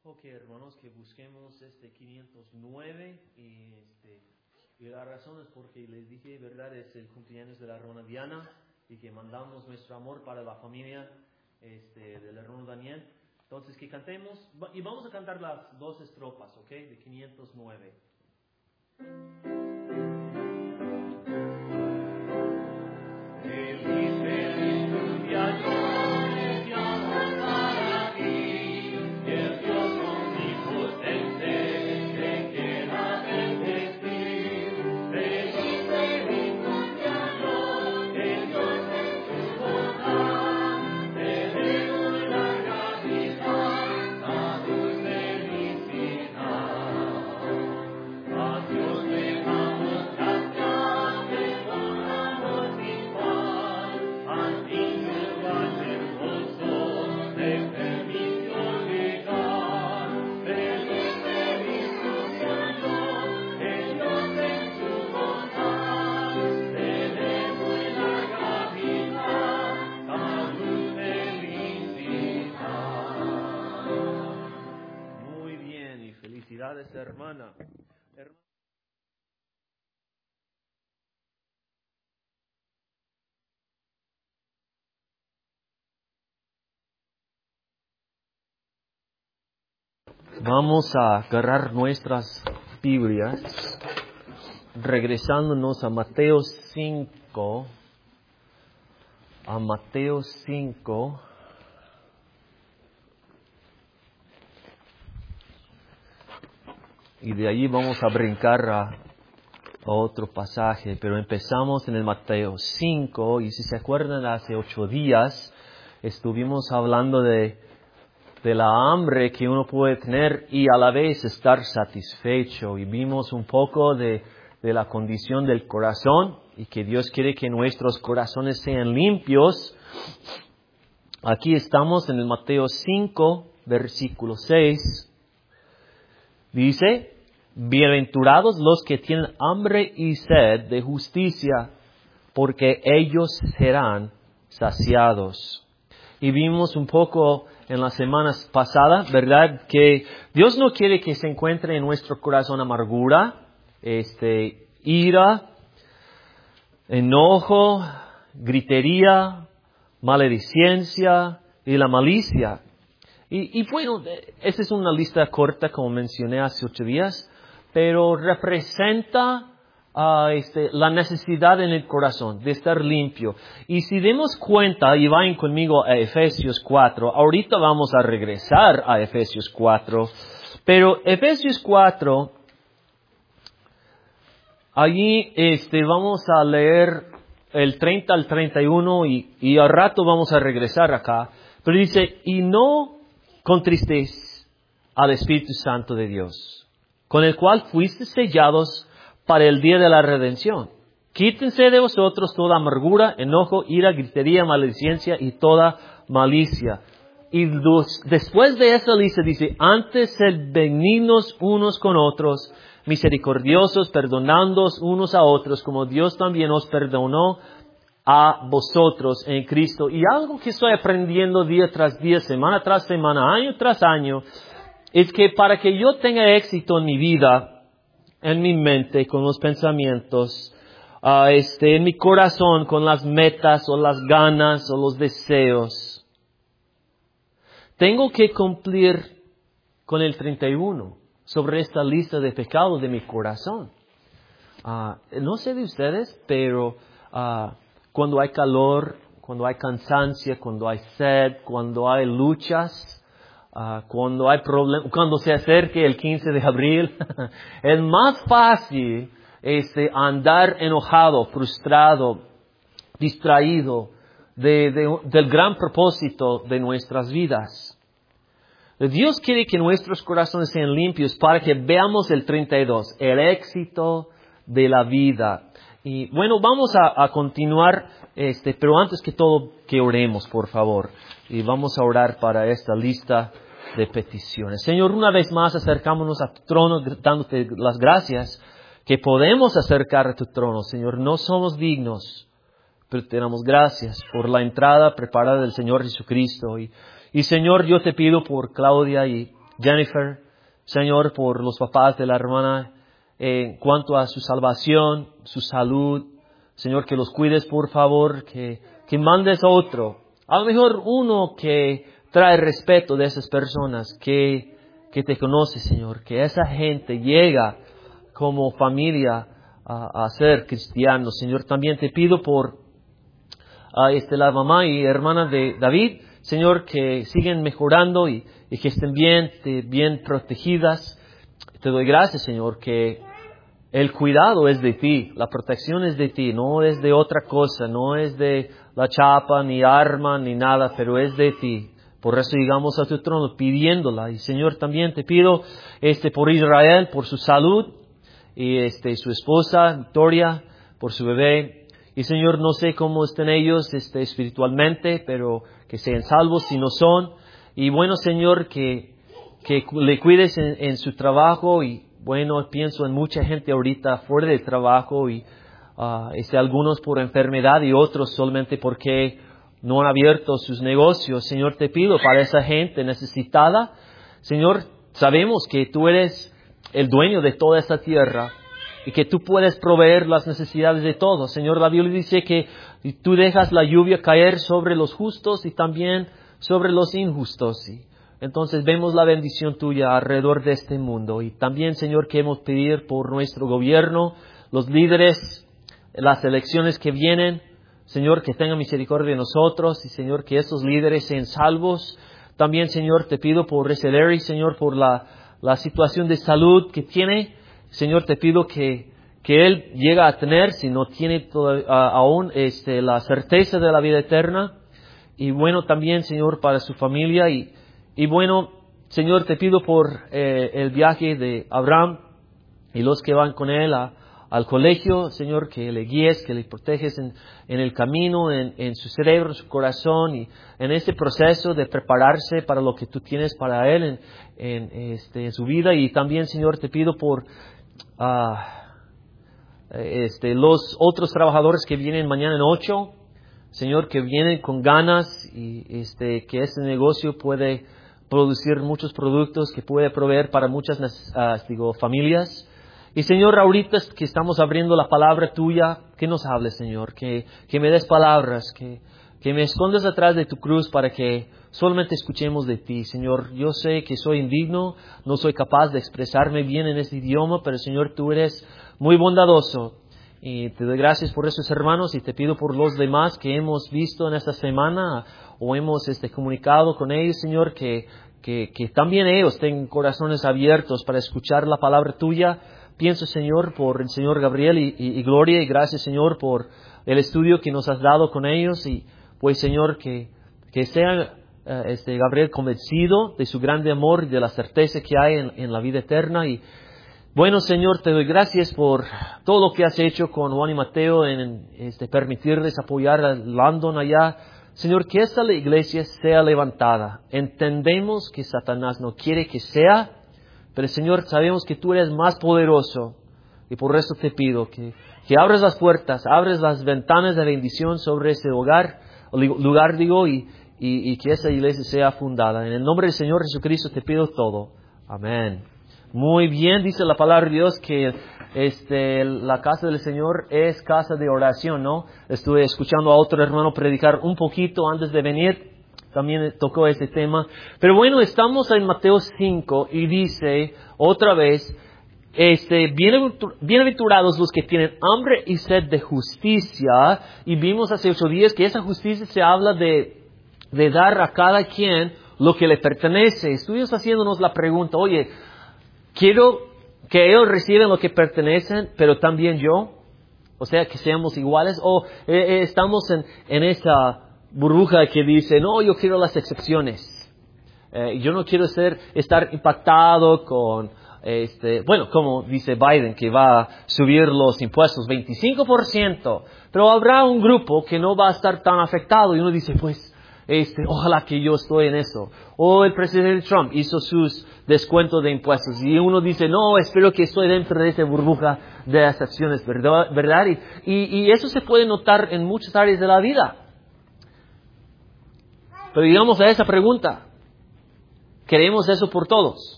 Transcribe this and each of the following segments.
Ok, hermanos, que busquemos 509 y la razón es porque les dije, verdad, es el cumpleaños de la hermana Diana y que mandamos nuestro amor para la familia del hermano Daniel. Entonces, que cantemos y vamos a cantar las dos estrofas, ok, de 509. Hermana. Vamos a agarrar nuestras Biblias, regresándonos a Mateo 5. A Mateo 5. Y de ahí vamos a brincar a otro pasaje, pero empezamos en el Mateo 5, y si se acuerdan, hace 8 días estuvimos hablando de la hambre que uno puede tener y a la vez estar satisfecho, y vimos un poco de la condición del corazón y que Dios quiere que nuestros corazones sean limpios. Aquí estamos en el Mateo 5, versículo 6. Dice: bienaventurados los que tienen hambre y sed de justicia, porque ellos serán saciados. Y vimos un poco en las semanas pasadas, ¿verdad?, que Dios no quiere que se encuentre en nuestro corazón amargura, ira, enojo, gritería, maledicencia y la malicia. Y bueno, esa es una lista corta, como mencioné hace 8 días, pero representa la necesidad en el corazón de estar limpio. Y si demos cuenta, y vayan conmigo a Efesios 4, ahorita vamos a regresar a Efesios 4, pero Efesios 4, allí vamos a leer el 30 al 31 y al rato vamos a regresar acá, pero dice: y no contristéis al Espíritu Santo de Dios, con el cual fuisteis sellados para el día de la redención. Quítense de vosotros toda amargura, enojo, ira, gritería, maledicencia y toda malicia. Y después de esa lista dice: antes sed benignos unos con otros, misericordiosos, perdonándoos unos a otros, como Dios también os perdonó a vosotros en Cristo. Y algo que estoy aprendiendo día tras día, semana tras semana, año tras año, es que para que yo tenga éxito en mi vida, en mi mente, con los pensamientos, en mi corazón, con las metas o las ganas o los deseos, tengo que cumplir con el 31 sobre esta lista de pecados de mi corazón. No sé de ustedes, pero cuando hay calor, cuando hay cansancio, cuando hay sed, cuando hay luchas, cuando hay problemas, cuando se acerque el 15 de abril, es más fácil andar enojado, frustrado, distraído del gran propósito de nuestras vidas. Dios quiere que nuestros corazones sean limpios para que veamos el 32, el éxito de la vida. Y bueno, vamos a continuar, pero antes que todo, que oremos, por favor. Y vamos a orar para esta lista de peticiones. Señor, una vez más acercámonos a tu trono, dándote las gracias que podemos acercar a tu trono. Señor, no somos dignos, pero te damos gracias por la entrada preparada del Señor Jesucristo. Y Señor, yo te pido por Claudia y Jennifer, Señor, por los papás de la hermana en cuanto a su salvación, su salud. Señor, que los cuides, por favor, que mandes a otro. A lo mejor uno que trae respeto de esas personas, que te conoce, Señor. Que esa gente llega como familia a ser cristianos. Señor, también te pido por la mamá y hermana de David, Señor, que siguen mejorando y que estén bien protegidas. Te doy gracias, Señor, que el cuidado es de ti, la protección es de ti, no es de otra cosa, no es de la chapa, ni arma, ni nada, pero es de ti. Por eso llegamos a tu trono pidiéndola. Y Señor, también te pido por Israel, por su salud, y su esposa, Victoria, por su bebé. Y Señor, no sé cómo estén ellos espiritualmente, pero que sean salvos si no son. Y bueno, Señor, que le cuides en su trabajo. Y bueno, pienso en mucha gente ahorita fuera de trabajo y algunos por enfermedad y otros solamente porque no han abierto sus negocios. Señor, te pido para esa gente necesitada. Señor, sabemos que tú eres el dueño de toda esta tierra y que tú puedes proveer las necesidades de todos. Señor, la Biblia dice que tú dejas la lluvia caer sobre los justos y también sobre los injustos. Y entonces vemos la bendición tuya alrededor de este mundo. Y también, Señor, queremos pedir por nuestro gobierno, los líderes, las elecciones que vienen. Señor, que tenga misericordia de nosotros y, Señor, que esos líderes sean salvos. También, Señor, te pido por ese Larry, Señor, por la situación de salud que tiene. Señor, te pido que él llegue a tener, si no tiene aún la certeza de la vida eterna. Y bueno, también, Señor, para su familia. Y bueno, Señor, te pido por el viaje de Abraham y los que van con él al colegio. Señor, que le guíes, que le proteges en el camino, en su cerebro, en su corazón y en ese proceso de prepararse para lo que tú tienes para él en su vida. Y también, Señor, te pido por los otros trabajadores que vienen mañana en 8, Señor, que vienen con ganas y que ese negocio puede producir muchos productos, que puede proveer para muchas familias. Y Señor, ahorita que estamos abriendo la palabra tuya, que nos hables, Señor, que me des palabras, que me escondas atrás de tu cruz para que solamente escuchemos de ti. Señor, yo sé que soy indigno, no soy capaz de expresarme bien en este idioma, pero Señor, tú eres muy bondadoso. Y te doy gracias por esos hermanos y te pido por los demás que hemos visto en esta semana o hemos comunicado con ellos, Señor, que también ellos tengan corazones abiertos para escuchar la palabra tuya. Pienso, Señor, por el Señor Gabriel y Gloria, y gracias, Señor, por el estudio que nos has dado con ellos. Y pues, Señor, que sea Gabriel convencido de su grande amor y de la certeza que hay en la vida eterna. Y bueno, Señor, te doy gracias por todo lo que has hecho con Juan y Mateo en permitirles apoyar a Landon allá. Señor, que esta iglesia sea levantada. Entendemos que Satanás no quiere que sea, pero Señor, sabemos que tú eres más poderoso. Y por eso te pido que abres las puertas, abres las ventanas de bendición sobre ese lugar, y que esa iglesia sea fundada. En el nombre del Señor Jesucristo te pido todo. Amén. Muy bien, dice la palabra de Dios que la casa del Señor es casa de oración, ¿no? Estuve escuchando a otro hermano predicar un poquito antes de venir, también tocó ese tema. Pero bueno, estamos en Mateo 5 y dice otra vez, bienaventurados los que tienen hambre y sed de justicia. Y vimos hace 8 días que esa justicia se habla de dar a cada quien lo que le pertenece. Estuvimos haciéndonos la pregunta, oye, quiero que ellos reciban lo que pertenecen, pero también yo. O sea, que seamos iguales. O estamos en esa burbuja que dice, no, yo quiero las excepciones. Yo no quiero estar impactado con, como dice Biden, que va a subir los impuestos 25%. Pero habrá un grupo que no va a estar tan afectado. Y uno dice, pues, ojalá que yo estoy en eso. O el presidente Trump hizo sus descuentos de impuestos y uno dice, no, espero que estoy dentro de esa burbuja de excepciones, ¿verdad? Y eso se puede notar en muchas áreas de la vida. Pero digamos a esa pregunta, Queremos eso por todos.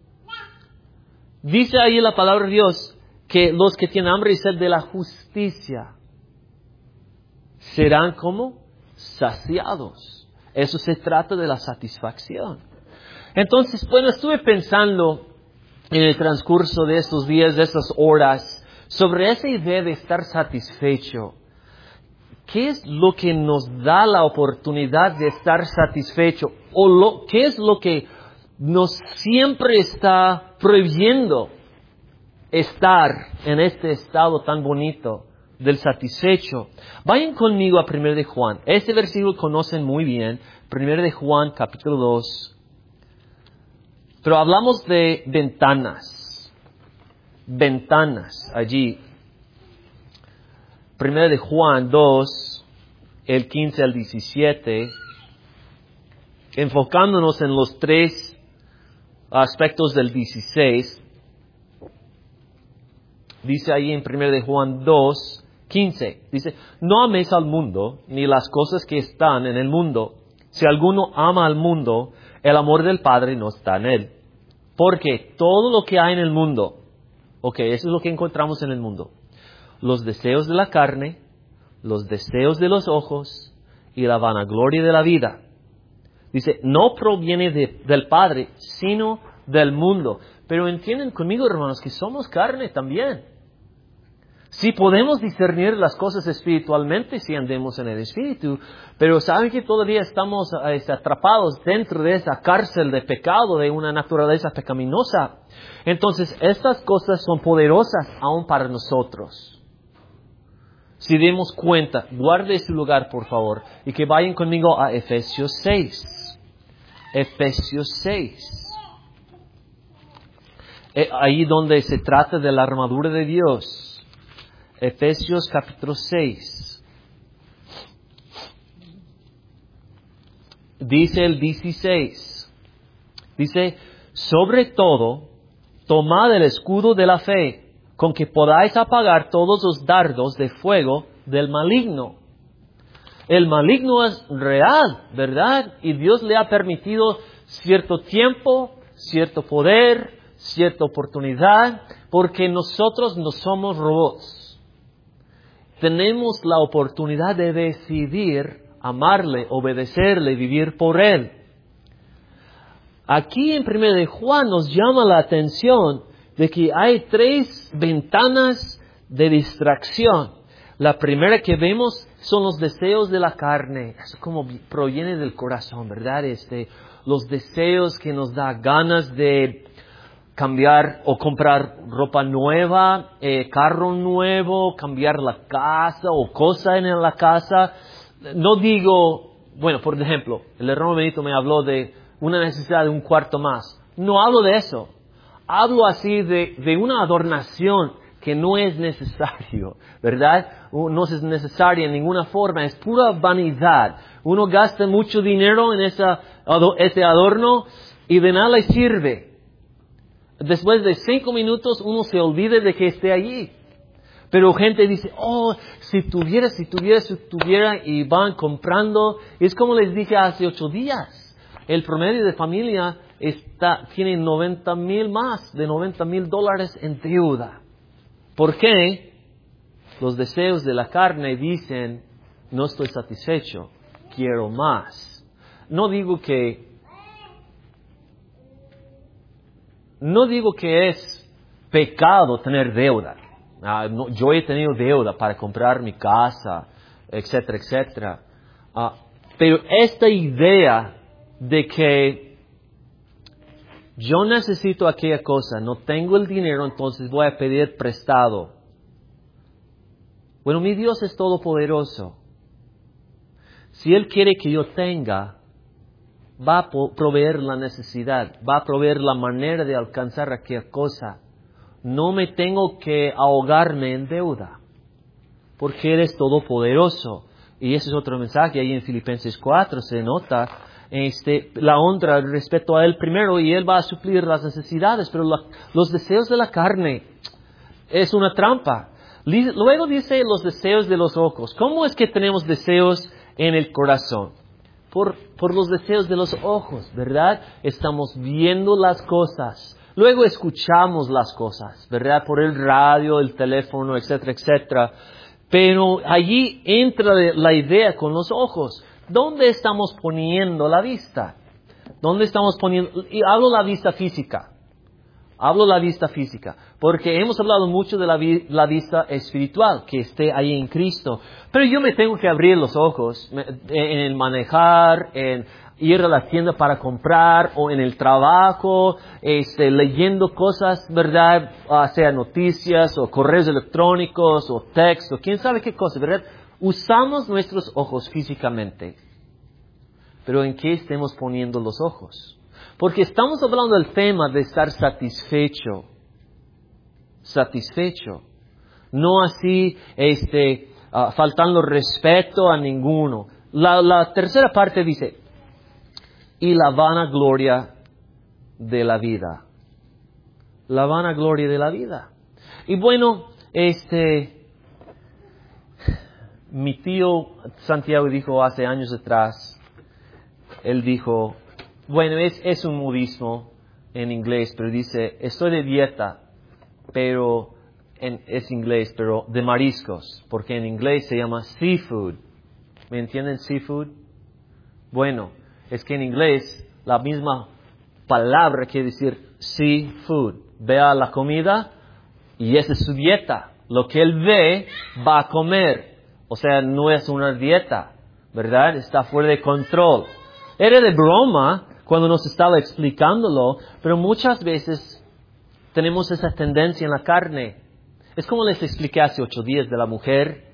Dice ahí la palabra de Dios que los que tienen hambre y sed de la justicia serán como saciados. Eso se trata de la satisfacción. Entonces, bueno, estuve pensando en el transcurso de estos días, de estas horas, sobre esa idea de estar satisfecho. ¿Qué es lo que nos da la oportunidad de estar satisfecho? ¿Qué es lo que nos siempre está prohibiendo estar en este estado tan bonito del satisfecho? Vayan conmigo a 1 de Juan. Este versículo conocen muy bien. 1 de Juan, capítulo 2. Pero hablamos de ventanas. Ventanas allí. 1 de Juan 2, el 15 al 17. Enfocándonos en los tres aspectos del 16. Dice ahí en 1 de Juan 2, 15. Dice, no améis al mundo, ni las cosas que están en el mundo. Si alguno ama al mundo, el amor del Padre no está en él. Porque todo lo que hay en el mundo, eso es lo que encontramos en el mundo. Los deseos de la carne, los deseos de los ojos y la vanagloria de la vida. Dice, no proviene del Padre, sino del mundo. Pero entienden conmigo, hermanos, que somos carne también. Sí podemos discernir las cosas espiritualmente si andemos en el Espíritu, pero saben que todavía estamos atrapados dentro de esa cárcel de pecado, de una naturaleza pecaminosa. Entonces, estas cosas son poderosas aún para nosotros. Si demos cuenta, guarde su lugar, por favor, y que vayan conmigo a Efesios 6. Efesios 6. Ahí donde se trata de la armadura de Dios. Efesios capítulo 6. Dice el 16. Dice, sobre todo, tomad el escudo de la fe, con que podáis apagar todos los dardos de fuego del maligno. El maligno es real, ¿verdad? Y Dios le ha permitido cierto tiempo, cierto poder, cierta oportunidad, porque nosotros no somos robots. Tenemos la oportunidad de decidir amarle, obedecerle, vivir por Él. Aquí en 1 de Juan nos llama la atención de que hay tres ventanas de distracción. La primera que vemos son los deseos de la carne. Eso como proviene del corazón, ¿verdad? Los deseos que nos da ganas de cambiar o comprar ropa nueva, carro nuevo, cambiar la casa o cosa en la casa. No digo, bueno, por ejemplo, el hermano Benito me habló de una necesidad de un cuarto más. No hablo de eso. Hablo así de una adornación que no es necesario, ¿verdad? No es necesaria en ninguna forma, es pura vanidad. Uno gasta mucho dinero en ese adorno y de nada le sirve. Después de 5 minutos uno se olvida de que esté allí. Pero gente dice, si tuviera, y van comprando. Es como les dije hace 8 días. El promedio de familia tiene más de $90,000 en deuda. ¿Por qué? Los deseos de la carne dicen, no estoy satisfecho, quiero más. No digo que es pecado tener deuda. Yo he tenido deuda para comprar mi casa, etcétera, etcétera. Pero esta idea de que yo necesito aquella cosa, no tengo el dinero, entonces voy a pedir prestado. Bueno, mi Dios es todopoderoso. Si Él quiere que yo tenga, va a proveer la necesidad, va a proveer la manera de alcanzar aquella cosa. No me tengo que ahogarme en deuda, porque Él es todopoderoso. Y ese es otro mensaje, ahí en Filipenses 4 se nota la honra respecto a Él primero, y Él va a suplir las necesidades, pero los deseos de la carne es una trampa. Luego dice los deseos de los ojos. ¿Cómo es que tenemos deseos en el corazón? por los deseos de los ojos, ¿verdad? Estamos viendo las cosas. Luego escuchamos las cosas, ¿verdad? Por el radio, el teléfono, etcétera, etcétera. Pero allí entra la idea con los ojos. ¿Dónde estamos poniendo la vista? ¿Dónde estamos poniendo? Y hablo la vista física. Hablo la vista física, porque hemos hablado mucho de la vista espiritual, que esté ahí en Cristo. Pero yo me tengo que abrir los ojos en el manejar, en ir a la tienda para comprar, o en el trabajo, leyendo cosas, ¿verdad? Sea noticias, o correos electrónicos, o texto, quién sabe qué cosa, ¿verdad? Usamos nuestros ojos físicamente. Pero ¿en qué estemos poniendo los ojos? Porque estamos hablando del tema de estar satisfecho. Satisfecho. No así, faltando respeto a ninguno. La tercera parte dice, y la vanagloria de la vida. La vanagloria de la vida. Y bueno, mi tío Santiago dijo hace años atrás, él dijo, bueno, es un modismo en inglés, pero dice, estoy de dieta, pero es inglés, pero de mariscos, porque en inglés se llama seafood. ¿Me entienden seafood? Bueno, es que en inglés la misma palabra quiere decir seafood. Vea la comida y esa es su dieta. Lo que él ve va a comer. O sea, no es una dieta, ¿verdad? Está fuera de control. Era de broma cuando nos estaba explicándolo, pero muchas veces tenemos esa tendencia en la carne. Es como les expliqué hace 8 días de la mujer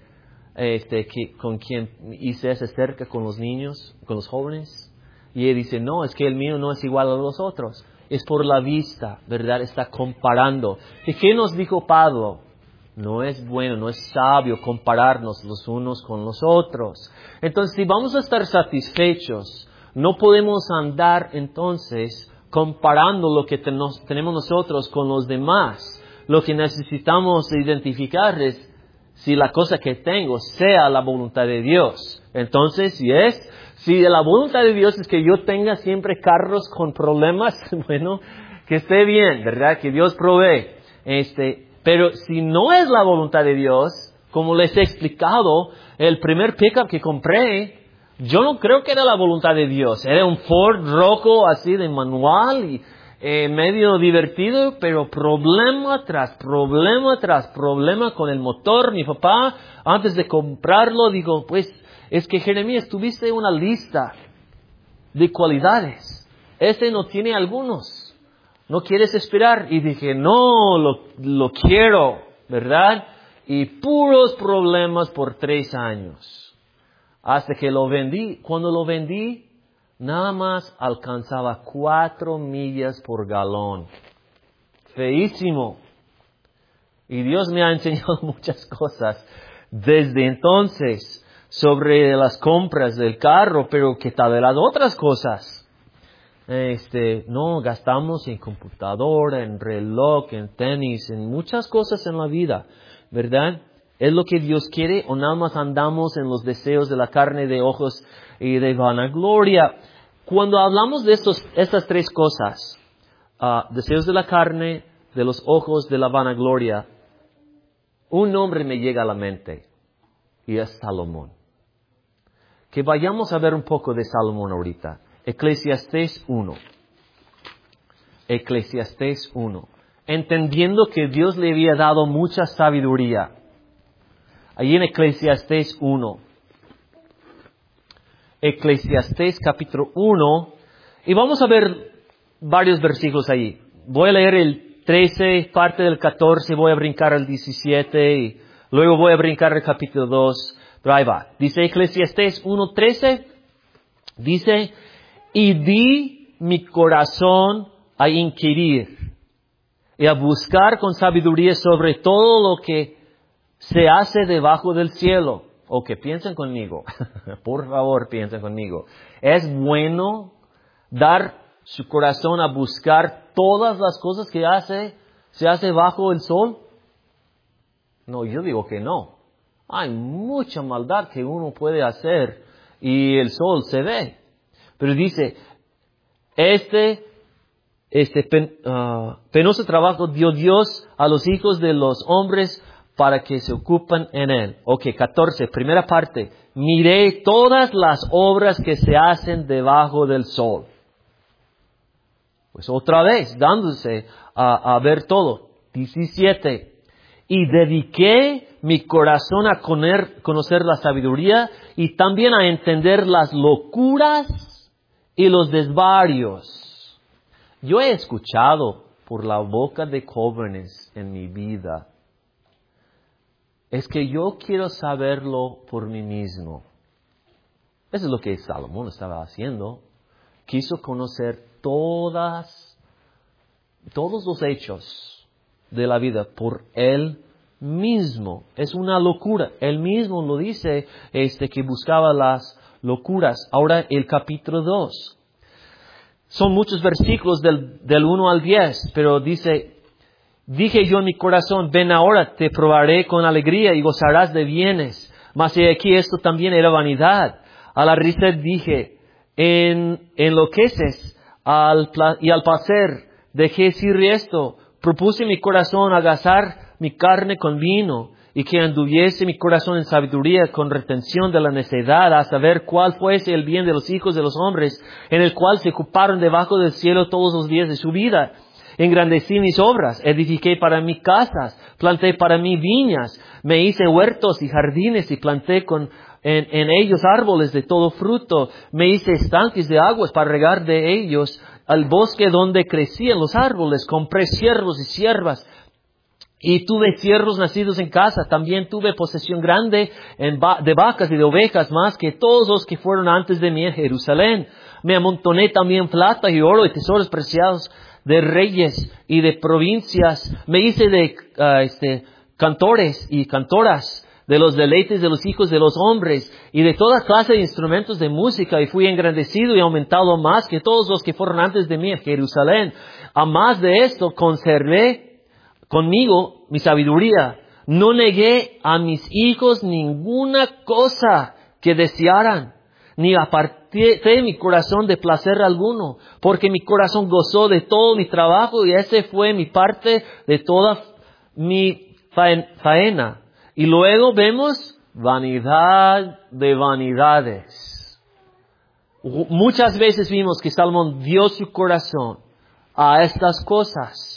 con quien hice ese cerca con los niños, con los jóvenes. Y ella dice, no, es que el mío no es igual a los otros. Es por la vista, ¿verdad? Está comparando. ¿Y qué nos dijo Pablo? No es bueno, no es sabio compararnos los unos con los otros. Entonces, si vamos a estar satisfechos, no podemos andar entonces comparando lo que tenemos nosotros con los demás. Lo que necesitamos identificar es si la cosa que tengo sea la voluntad de Dios. Entonces, si la voluntad de Dios es que yo tenga siempre carros con problemas, bueno, que esté bien, ¿verdad? Que Dios provee. Pero si no es la voluntad de Dios, como les he explicado, el primer pickup que compré, yo no creo que era la voluntad de Dios. Era un Ford rojo así de manual y medio divertido, pero problema tras problema tras problema con el motor. Mi papá, antes de comprarlo, dijo, pues, es que Jeremías, tuviste una lista de cualidades. Ese no tiene algunos. ¿No quieres esperar? Y dije, no, lo quiero, ¿verdad? Y puros problemas por 3 años. Hasta que lo vendí. Cuando lo vendí, nada más alcanzaba 4 millas por galón. Feísimo. Y Dios me ha enseñado muchas cosas desde entonces sobre las compras del carro, pero ¿qué tal de las otras cosas? No, gastamos en computadora, en reloj, en tenis, en muchas cosas en la vida, ¿verdad? ¿Es lo que Dios quiere o nada más andamos en los deseos de la carne, de ojos y de vanagloria? Cuando hablamos de estas 3 cosas, deseos de la carne, de los ojos, de la vanagloria, un nombre me llega a la mente y es Salomón. Que vayamos a ver un poco de Salomón ahorita. Eclesiastés 1. Eclesiastés 1. Entendiendo que Dios le había dado mucha sabiduría. Allí en Eclesiastés 1. Eclesiastés capítulo 1. Y vamos a ver varios versículos allí. Voy a leer el 13, parte del 14, voy a brincar al 17 y luego voy a brincar al capítulo 2. Pero ahí va. Dice Eclesiastés 1:13. Dice, y di mi corazón a inquirir y a buscar con sabiduría sobre todo lo que se hace debajo del cielo. O que piensen conmigo. Por favor, piensen conmigo. ¿Es bueno dar su corazón a buscar todas las cosas que se hace bajo el sol? No, yo digo que no. Hay mucha maldad que uno puede hacer y el sol se ve. Pero dice, penoso trabajo dio Dios a los hijos de los hombres para que se ocupen en él. Ok, 14, primera parte. Miré todas las obras que se hacen debajo del sol. Pues otra vez, dándose a ver todo. 17. Y dediqué mi corazón a conocer la sabiduría y también a entender las locuras y los desvarios. Yo he escuchado por la boca de jóvenes en mi vida, es que yo quiero saberlo por mí mismo. Eso es lo que Salomón estaba haciendo. Quiso conocer todos los hechos de la vida por él mismo. Es una locura. Él mismo lo dice, que buscaba las locuras. Ahora el capítulo 2. Son muchos versículos del 1 al 10, pero dice, dije yo en mi corazón, ven ahora, te probaré con alegría y gozarás de bienes. Mas he aquí esto también era vanidad. A la risa dije, enloqueces y al placer dejé decir esto. Propuse mi corazón agazar mi carne con vino y que anduviese mi corazón en sabiduría con retención de la necedad, a saber cuál fuese el bien de los hijos de los hombres, en el cual se ocuparon debajo del cielo todos los días de su vida. Engrandecí mis obras, edifiqué para mí casas, planté para mí viñas, me hice huertos y jardines y planté en ellos árboles de todo fruto, me hice estanques de aguas para regar de ellos al bosque donde crecían los árboles, compré siervos y siervas, y tuve siervos nacidos en casa. También tuve posesión grande de vacas y de ovejas, más que todos los que fueron antes de mí en Jerusalén. Me amontoné también plata y oro y tesoros preciados de reyes y de provincias. Me hice de cantores y cantoras, de los deleites de los hijos de los hombres y de toda clase de instrumentos de música, y fui engrandecido y aumentado más que todos los que fueron antes de mí en Jerusalén. A más de esto, conservé conmigo mi sabiduría. No negué a mis hijos ninguna cosa que desearan, ni aparté mi corazón de placer alguno, porque mi corazón gozó de todo mi trabajo y ese fue mi parte de toda mi faena. Y luego vemos vanidad de vanidades. Muchas veces vimos que Salomón dio su corazón a estas cosas.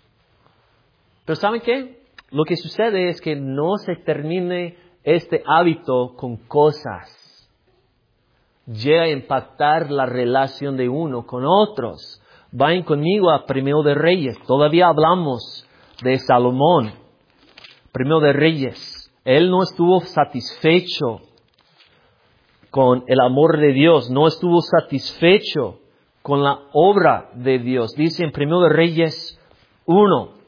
Pero ¿saben qué? Lo que sucede es que no se termine este hábito con cosas. Llega a impactar la relación de uno con otros. Vayan conmigo a Primero de Reyes. Todavía hablamos de Salomón. Primero de Reyes. Él no estuvo satisfecho con el amor de Dios. No estuvo satisfecho con la obra de Dios. Dice en Primero de Reyes 1.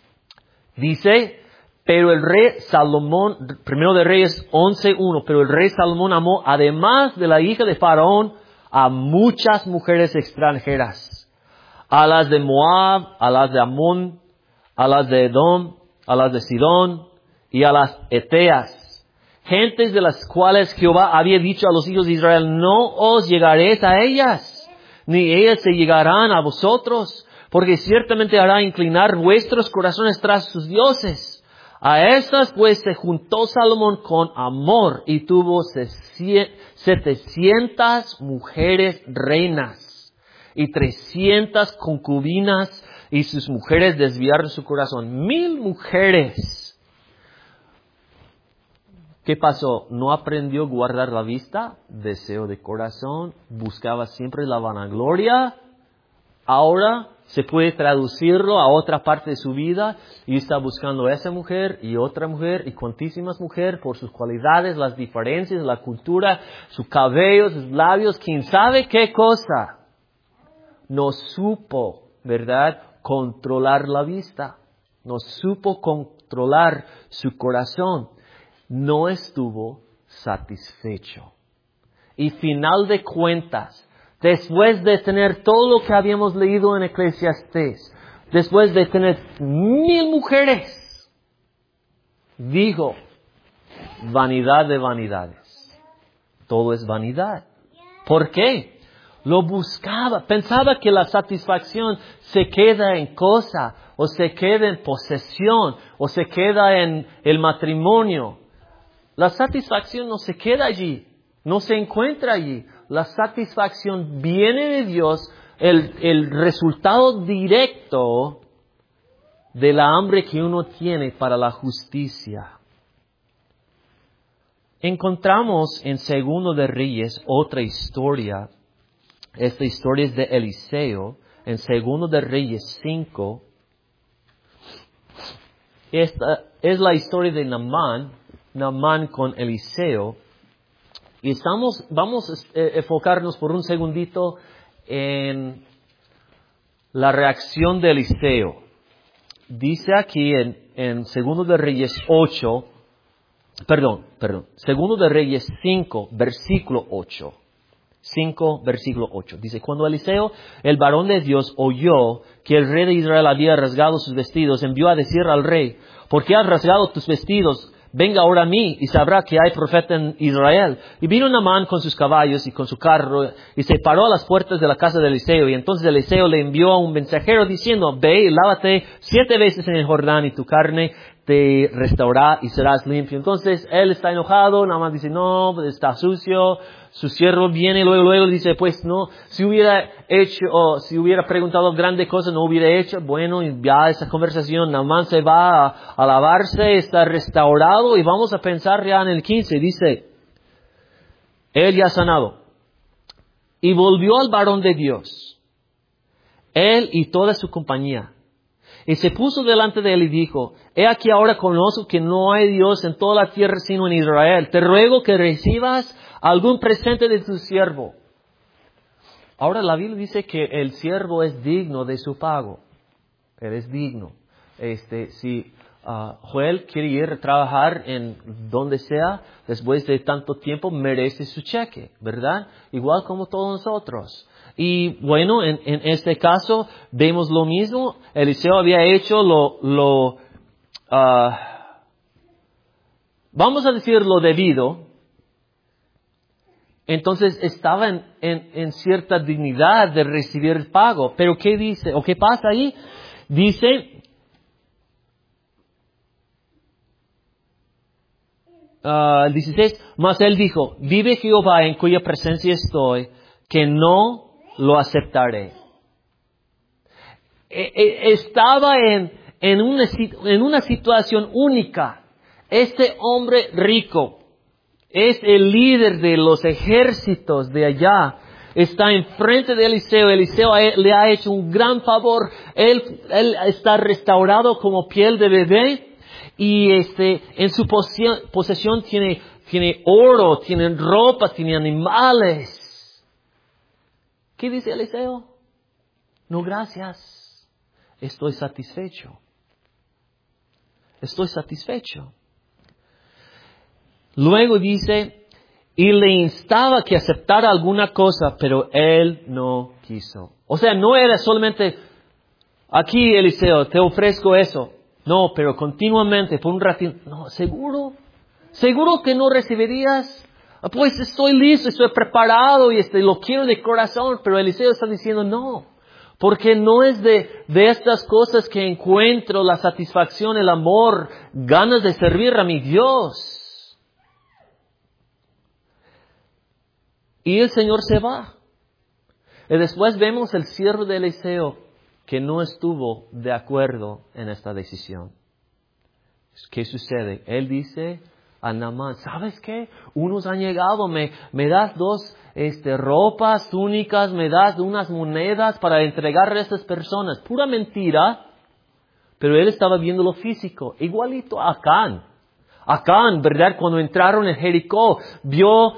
Dice, pero el rey Salomón, Primero de Reyes 11:1, pero el rey Salomón amó, además de la hija de Faraón, a muchas mujeres extranjeras, a las de Moab, a las de Amón, a las de Edom, a las de Sidón y a las Eteas, gentes de las cuales Jehová había dicho a los hijos de Israel, no os llegaréis a ellas, ni ellas se llegarán a vosotros, porque ciertamente hará inclinar vuestros corazones tras sus dioses. A estas pues se juntó Salomón con amor y tuvo 700 mujeres reinas y 300 concubinas, y sus mujeres desviaron su corazón. 1000 mujeres. ¿Qué pasó? ¿No aprendió a guardar la vista? Deseo de corazón. Buscaba siempre la vanagloria. Ahora se puede traducirlo a otra parte de su vida y está buscando a esa mujer y otra mujer y cuantísimas mujeres por sus cualidades, las diferencias, la cultura, su cabello, sus labios, quién sabe qué cosa. No supo, ¿verdad?, controlar la vista. No supo controlar su corazón. No estuvo satisfecho. Y final de cuentas, después de tener todo lo que habíamos leído en Eclesiastés, después de tener 1000 mujeres, dijo, vanidad de vanidades. Todo es vanidad. ¿Por qué? Lo buscaba. Pensaba que la satisfacción se queda en cosa, o se queda en posesión, o se queda en el matrimonio. La satisfacción no se queda allí, no se encuentra allí. La satisfacción viene de Dios, el resultado directo de la hambre que uno tiene para la justicia. Encontramos en Segundo de Reyes otra historia. Esta historia es de Eliseo, en Segundo de Reyes 5. Esta es la historia de Naamán con Eliseo. Y vamos a enfocarnos por un segundito en la reacción de Eliseo. Dice aquí en Segundo de Reyes 5, versículo 8. 5, versículo 8. Dice, cuando Eliseo, el varón de Dios, oyó que el rey de Israel había rasgado sus vestidos, envió a decir al rey, ¿por qué has rasgado tus vestidos? Venga ahora a mí y sabrá que hay profeta en Israel. Y vino Naamán con sus caballos y con su carro y se paró a las puertas de la casa de Eliseo. Y entonces Eliseo le envió a un mensajero diciendo, ve y lávate 7 veces en el Jordán y tu carne te restaurará y serás limpio. Entonces él está enojado, Naamán dice, no, está sucio. Su siervo viene luego dice, pues no, si hubiera preguntado grandes cosas, no hubiera hecho. Bueno, y ya esa conversación, Naamán se va a lavarse, está restaurado, y vamos a pensar ya en el 15, dice, él ya sanado. Y volvió al varón de Dios, él y toda su compañía. Y se puso delante de él y dijo, he aquí ahora conozco que no hay Dios en toda la tierra sino en Israel. Te ruego que recibas algún presente de tu siervo. Ahora la Biblia dice que el siervo es digno de su pago. Él es digno. Si Joel quiere ir a trabajar en donde sea, después de tanto tiempo, merece su cheque, ¿verdad? Igual como todos nosotros. Y bueno, en este caso, vemos lo mismo. Eliseo había hecho vamos a decir lo debido. Entonces estaba en cierta dignidad de recibir el pago. Pero ¿qué dice? ¿O qué pasa ahí? Dice, 16, mas él dijo, vive Jehová en cuya presencia estoy, que no lo aceptaré. Estaba en una situación única. Este hombre rico es el líder de los ejércitos de allá. Está enfrente de Eliseo. Eliseo le ha hecho un gran favor. Él está restaurado como piel de bebé. Y en su posesión tiene oro, tiene ropa, tiene animales. ¿Qué dice Eliseo? No, gracias. Estoy satisfecho. Luego dice, y le instaba que aceptara alguna cosa, pero él no quiso. O sea, no era solamente, aquí Eliseo, te ofrezco eso. No, pero continuamente, por un ratito. No, ¿seguro que no recibirías? Pues estoy listo, estoy preparado y lo quiero de corazón. Pero Eliseo está diciendo no. Porque no es de estas cosas que encuentro la satisfacción, el amor, ganas de servir a mi Dios. Y el Señor se va. Y después vemos el siervo de Eliseo que no estuvo de acuerdo en esta decisión. ¿Qué sucede? Él dice a Naamán, ¿sabes qué? Unos han llegado, me das 2 ropas, túnicas, me das unas monedas para entregarle a estas personas. Pura mentira, pero él estaba viendo lo físico, igualito a Acán. Acán, ¿verdad? Cuando entraron en Jericó, vio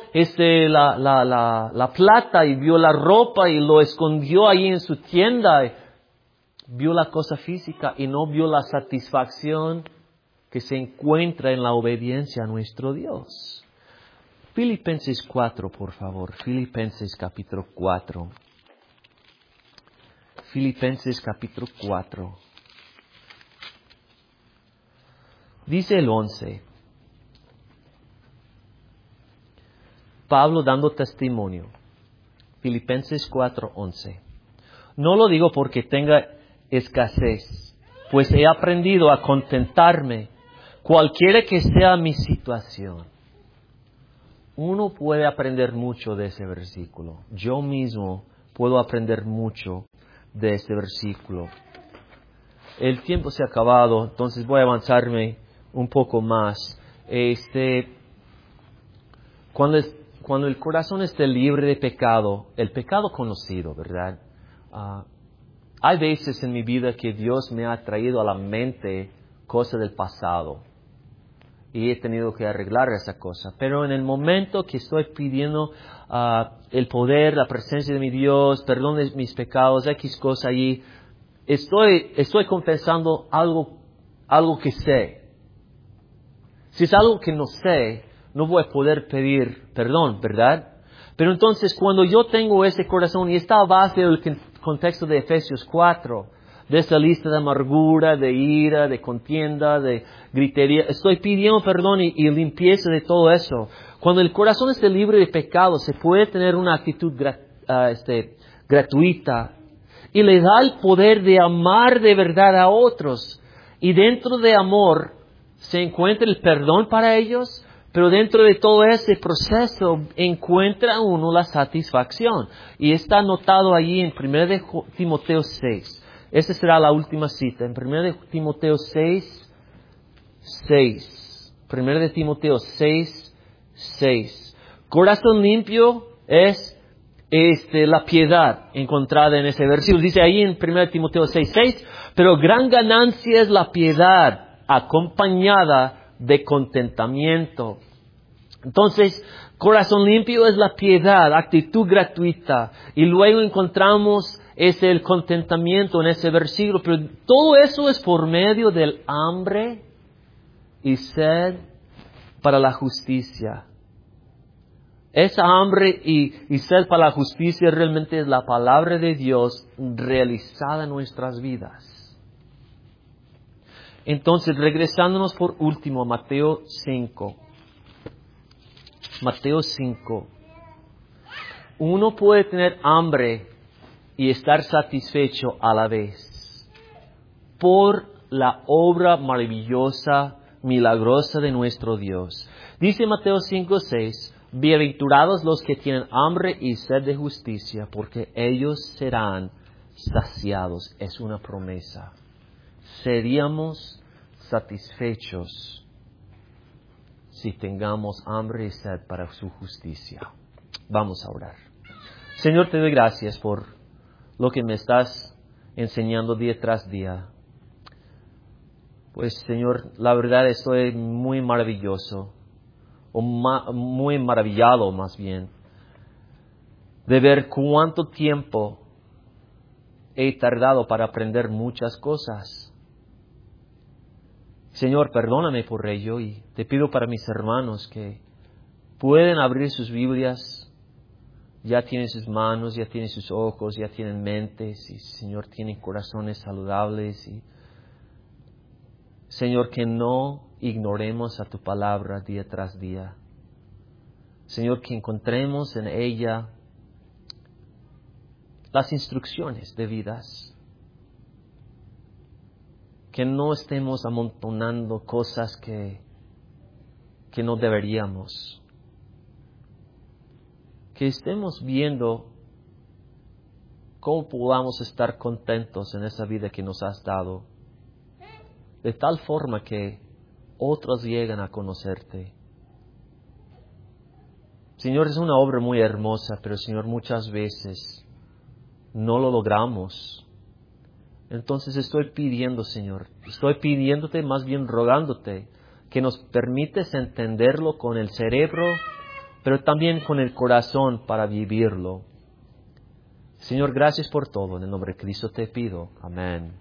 la plata y vio la ropa y lo escondió ahí en su tienda. Vio la cosa física y no vio la satisfacción que se encuentra en la obediencia a nuestro Dios. Filipenses 4, por favor. Filipenses capítulo 4. Filipenses capítulo 4. Dice el 11. Pablo dando testimonio. Filipenses 4:11. No lo digo porque tenga escasez, pues he aprendido a contentarme, cualquiera que sea mi situación. Uno puede aprender mucho de ese versículo. Yo mismo puedo aprender mucho de este versículo. El tiempo se ha acabado, entonces voy a avanzarme un poco más. Cuando el corazón esté libre de pecado, el pecado conocido, ¿verdad? Hay veces en mi vida que Dios me ha traído a la mente cosas del pasado y he tenido que arreglar esa cosa. Pero en el momento que estoy pidiendo el poder, la presencia de mi Dios, perdón de mis pecados, X cosa allí, estoy confesando algo que sé. Si es algo que no sé, no voy a poder pedir perdón, ¿verdad? Pero entonces cuando yo tengo ese corazón, y está a base del contexto de Efesios 4, de esa lista de amargura, de ira, de contienda, de gritería, estoy pidiendo perdón y limpieza de todo eso. Cuando el corazón esté libre de pecado, se puede tener una actitud gratuita y le da el poder de amar de verdad a otros. Y dentro de amor se encuentra el perdón para ellos, pero dentro de todo ese proceso encuentra uno la satisfacción. Y está anotado allí en 1 Timoteo 6. Esa será la última cita. En 1 Timoteo 6, 6. 1 Timoteo 6, 6. Corazón limpio es la piedad encontrada en ese versículo. Dice ahí en 1 Timoteo 6, 6. Pero gran ganancia es la piedad acompañada de contentamiento. Entonces, corazón limpio es la piedad, actitud gratuita. Y luego encontramos el contentamiento en ese versículo. Pero todo eso es por medio del hambre y sed para la justicia. Esa hambre y sed para la justicia realmente es la palabra de Dios realizada en nuestras vidas. Entonces, regresándonos por último a Mateo 5. Mateo 5. Uno puede tener hambre y estar satisfecho a la vez por la obra maravillosa, milagrosa de nuestro Dios. Dice Mateo 5:6, bienaventurados los que tienen hambre y sed de justicia, porque ellos serán saciados. Es una promesa. Seríamos satisfechos si tengamos hambre y sed para su justicia. Vamos a orar. Señor, te doy gracias por lo que me estás enseñando día tras día. Pues, Señor, la verdad estoy muy maravilloso, muy maravillado más bien, de ver cuánto tiempo he tardado para aprender muchas cosas. Señor, perdóname por ello y te pido para mis hermanos que pueden abrir sus Biblias, ya tienen sus manos, ya tienen sus ojos, ya tienen mentes y, Señor, tienen corazones saludables y, Señor, que no ignoremos a tu palabra día tras día. Señor, que encontremos en ella las instrucciones debidas. Que no estemos amontonando cosas que no deberíamos. Que estemos viendo cómo podamos estar contentos en esa vida que nos has dado. De tal forma que otros llegan a conocerte. Señor, es una obra muy hermosa, pero Señor, muchas veces no lo logramos. Entonces estoy pidiendo, Señor, estoy pidiéndote, más bien rogándote, que nos permites entenderlo con el cerebro, pero también con el corazón para vivirlo. Señor, gracias por todo. En el nombre de Cristo te pido. Amén.